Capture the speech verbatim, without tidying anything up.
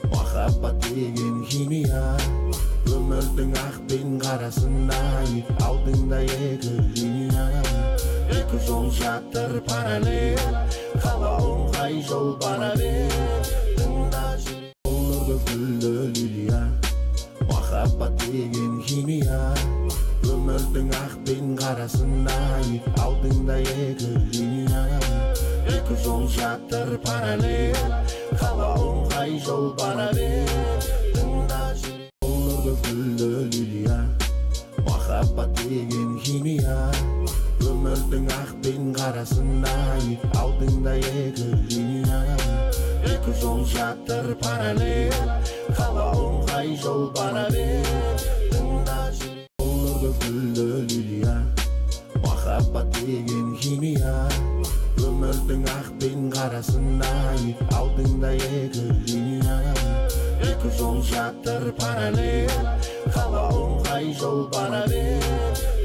махаббат деген химия, өмірдің ақ пен қарасында алдыңда екі линия, екі жол жатыр параллель, қалауың қай жол бара бер. Тыңда жүрек нұрды гүлді лилия, махаббат деген химия, өмірдің ақ пен қарасында алдыңда екі линия, екі жол жатыр параллель, қалауың қай жол бара бер. Тыңда жүрек нұрды гүлді лилия, махаббат деген химия, өмірдің ақ пен қарасында алдыңда екі линия, екі жол жатыр параллель, қалауың қай жол бара бер. Тыңда жүрек нұрды гүлді лилия, махаббат деген химия, өмірдің ақ пен қарасында алдыңда екі линия, екі жол жатыр параллель, қалауың қай жол бара бер.